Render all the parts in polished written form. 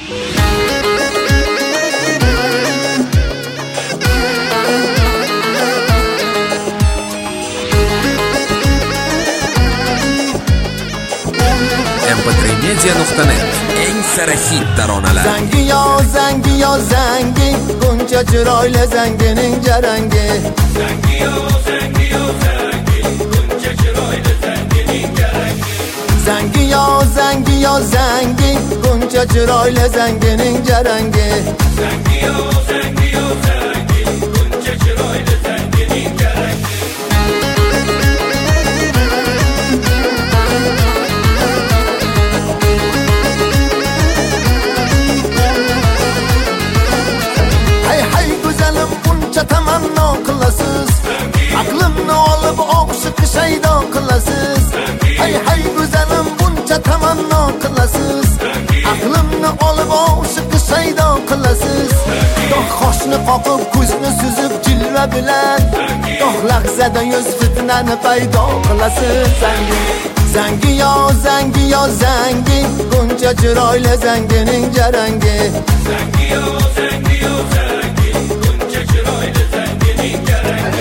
mp3media.net eng sara hit taronalar. Zangi yo zangi, buncha chiroyli zangining jarangi. Zangi yo zangi, buncha chiroyli zangining jarangi. Zangi yo zangi, buncha chiroyli zangining jarangi. Zangi yo zangi, buncha chiroyli zangining jarangi. Tamanno qilasiz, aqlimni olib o'qishga shaydo qilasiz. Hay go'zalim, buncha tamanno qilasiz, aqlimni olib o'qishga shaydo qilasiz. Goh qoshni qoqib, ko'zni suzib jilva bilan, goh lahzada yuz fitnani paydo qilasiz. Zangi yo zangi, buncha chiroyli zangining jarangi. Zangi yo zangi, buncha chiroyli zangining jarangi.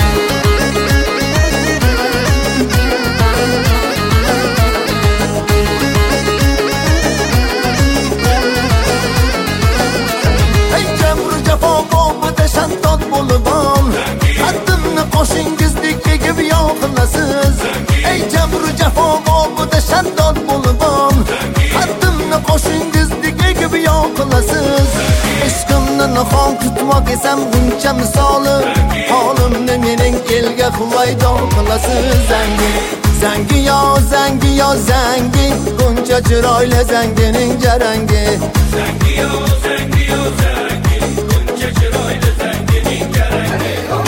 Hey jabru jafo bo'g'ida shaddod bo'lib ol, qaddimni qoshingizdek egib yoqilasiz. Hey jabru jafo bo'g'ida shaddod bo'lib ol, qaddimni qoshingizdek egib yoqilasiz. Ishqimni nihon tutmoq esam buncha misoli, holimni mening elga huvaydo qilasiz. Zangi yo zangi, buncha chiroyli zangining jarangi. Zangi yo zangi, buncha chiroyli zangining jarangi.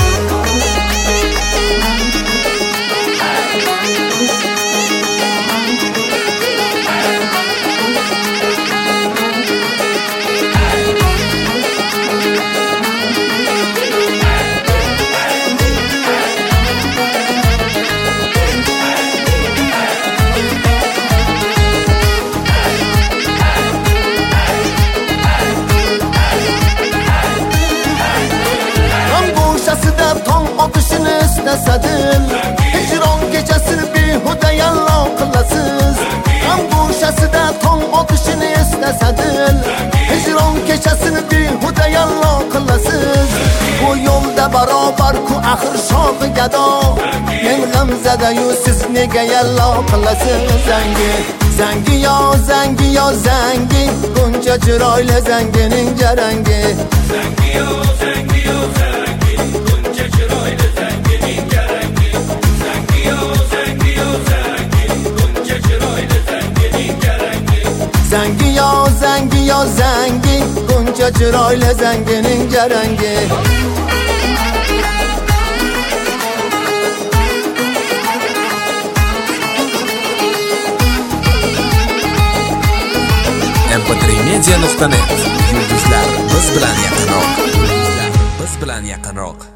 Istasadim, hijron kechasini behuda yallo qilasiz. G'am go'shasida tong otishini istasadim, hijron kechasini behuda yallo qilasiz. Bu yo'lda barobar ku axir shohi gado, men g'amzada yu siz nega yallo qilasiz. Zangi yo zangi, buncha chiroyli zangining jarangi. Zangi yo zangi, buncha chiroyli zangining jarangi. Zangi yo zangi, buncha chiroyli zangining jarangi. Zangi yo zangi, buncha chiroyli zangining jarangi. mp3media.net yulduzlar biz bilan yaqinroq.